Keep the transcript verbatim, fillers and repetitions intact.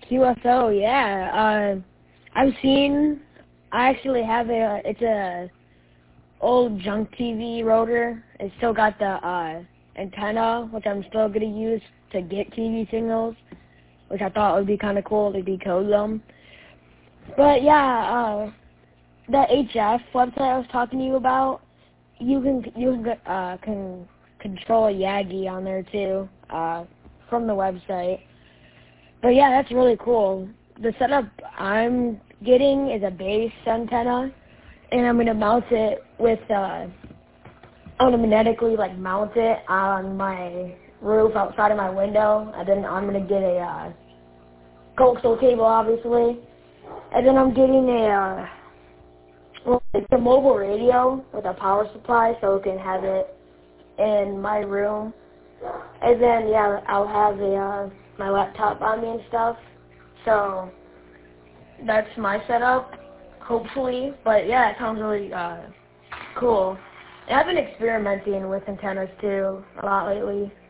U S O, yeah. Uh, I've seen. I actually have a. It's a old junk T V rotor. It's still got the uh, antenna, which I'm still gonna use to get T V signals, which I thought would be kind of cool to decode them. But yeah, uh, the H F website I was talking to you about, you can you can uh, can control a Yagi on there too uh, from the website. But yeah, that's really cool. The setup I'm getting is a base antenna, and I'm gonna mount it with. Uh, I'm gonna magnetically like mount it on my roof outside of my window, and then I'm gonna get a uh, coaxial cable, obviously, and then I'm getting a uh, well, it's a mobile radio with a power supply, so I can have it in my room, and then yeah, I'll have a uh, my laptop on me and stuff. So that's my setup, hopefully. But yeah, it sounds really uh, cool. And I've been experimenting with antennas too a lot lately.